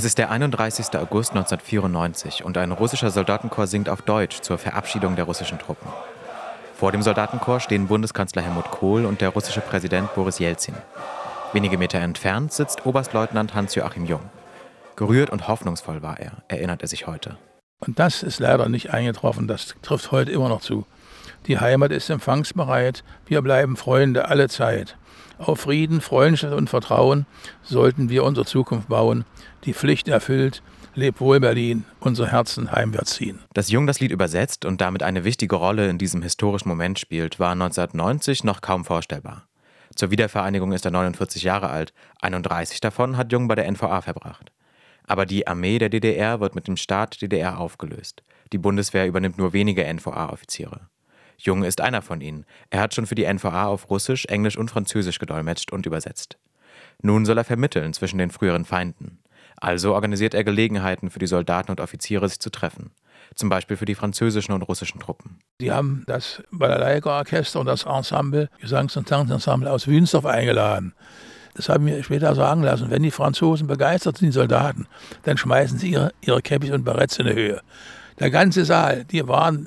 Es ist der 31. August 1994 und ein russischer Soldatenchor singt auf Deutsch zur Verabschiedung der russischen Truppen. Vor dem Soldatenchor stehen Bundeskanzler Helmut Kohl und der russische Präsident Boris Jelzin. Wenige Meter entfernt sitzt Oberstleutnant Hans-Joachim Jung. Gerührt und hoffnungsvoll war er, erinnert er sich heute. Und das ist leider nicht eingetroffen, das trifft heute immer noch zu. Die Heimat ist empfangsbereit, wir bleiben Freunde alle Zeit. Auf Frieden, Freundschaft und Vertrauen sollten wir unsere Zukunft bauen. Die Pflicht erfüllt, leb wohl Berlin, unser Herzen heimwärts ziehen. Dass Jung das Lied übersetzt und damit eine wichtige Rolle in diesem historischen Moment spielt, war 1990 noch kaum vorstellbar. Zur Wiedervereinigung ist er 49 Jahre alt, 31 davon hat Jung bei der NVA verbracht. Aber die Armee der DDR wird mit dem Staat DDR aufgelöst. Die Bundeswehr übernimmt nur wenige NVA-Offiziere. Jung ist einer von ihnen. Er hat schon für die NVA auf Russisch, Englisch und Französisch gedolmetscht und übersetzt. Nun soll er vermitteln zwischen den früheren Feinden. Also organisiert er Gelegenheiten für die Soldaten und Offiziere, sich zu treffen. Zum Beispiel für die französischen und russischen Truppen. Die haben das Balalaika-Orchester und das Ensemble, Gesangs- und Tanzensemble aus Wünsdorf eingeladen. Das haben wir später sagen lassen. Wenn die Franzosen begeistert sind, die Soldaten, dann schmeißen sie ihre Käppis und Baretts in die Höhe. Der ganze Saal, die waren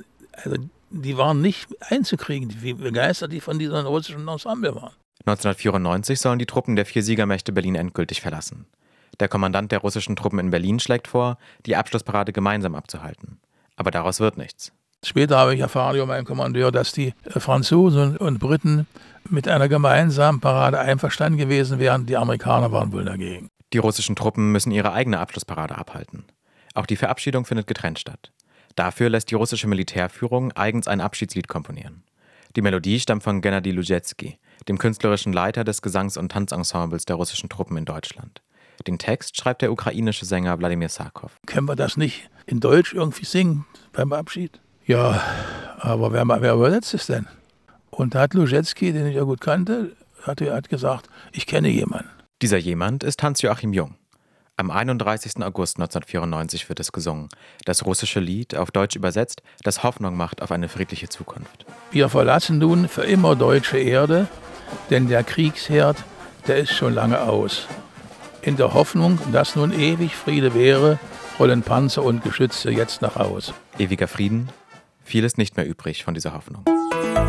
nicht einzukriegen, wie begeistert die von diesem russischen Ensemble waren. 1994 sollen die Truppen der 4 Siegermächte Berlin endgültig verlassen. Der Kommandant der russischen Truppen in Berlin schlägt vor, die Abschlussparade gemeinsam abzuhalten. Aber daraus wird nichts. Später habe ich erfahren über meinen Kommandeur, dass die Franzosen und Briten mit einer gemeinsamen Parade einverstanden gewesen wären. Die Amerikaner waren wohl dagegen. Die russischen Truppen müssen ihre eigene Abschlussparade abhalten. Auch die Verabschiedung findet getrennt statt. Dafür lässt die russische Militärführung eigens ein Abschiedslied komponieren. Die Melodie stammt von Gennady Luzetski, dem künstlerischen Leiter des Gesangs- und Tanzensembles der russischen Truppen in Deutschland. Den Text schreibt der ukrainische Sänger Wladimir Sarkow. Können wir das nicht in Deutsch irgendwie singen beim Abschied? Ja, aber wer übersetzt es denn? Und da hat Luzetski, den ich ja gut kannte, hat gesagt, ich kenne jemanden. Dieser jemand ist Hans-Joachim Jung. Am 31. August 1994 wird es gesungen. Das russische Lied, auf Deutsch übersetzt, das Hoffnung macht auf eine friedliche Zukunft. Wir verlassen nun für immer deutsche Erde, denn der Kriegsherd, der ist schon lange aus. In der Hoffnung, dass nun ewig Friede wäre, rollen Panzer und Geschütze jetzt nach Haus. Ewiger Frieden? Viel ist nicht mehr übrig von dieser Hoffnung.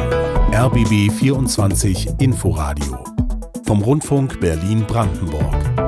RBB 24 Inforadio vom Rundfunk Berlin-Brandenburg.